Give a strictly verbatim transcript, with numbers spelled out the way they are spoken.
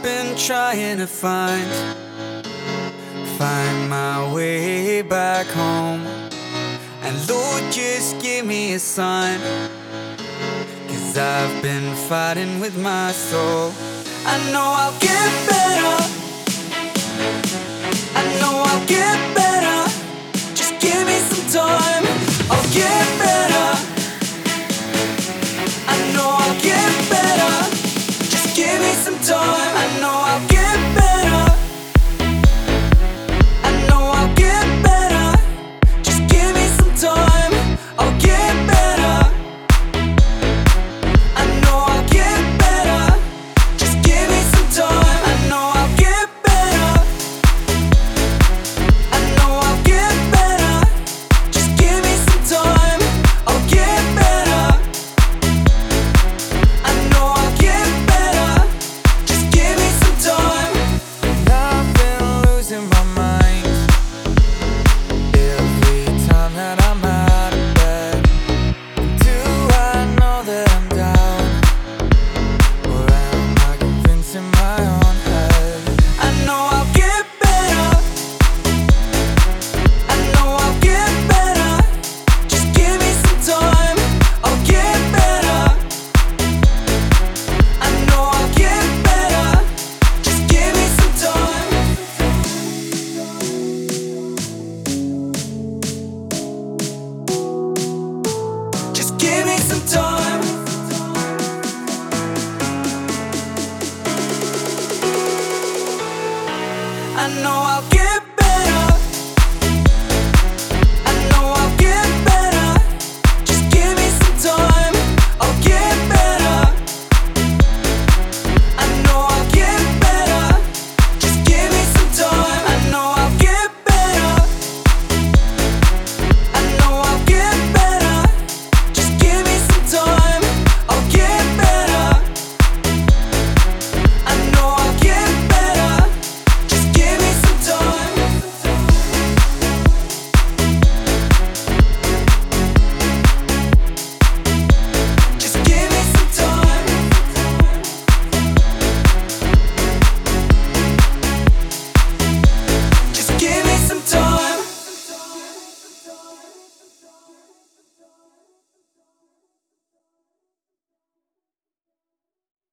been trying to find Find my way back home. And Lord, just give me a sign, 'cause I've been fighting with my soul. I know I'll get better, I know I'll get better. Just give me some time, I'll get better. I know I'll get better. Just give me some time, I know I'll get better. I know I'll get better. Just give me some time, I'll get better. I know I'll get better. Just give me some time, I know I'll get better. I know I'll get better. Just give me some time, I'll get better. I know I'll get better. Just give me some time. I've been losing my mind every time that I'm out of bed. Do I know that I'm down, or am I convinced in my own head? I know I'll get better. I know I'll get better. Just give me some time, I'll get better. I know I'll get better. Just give me some time. Just give me some time. I know I'll get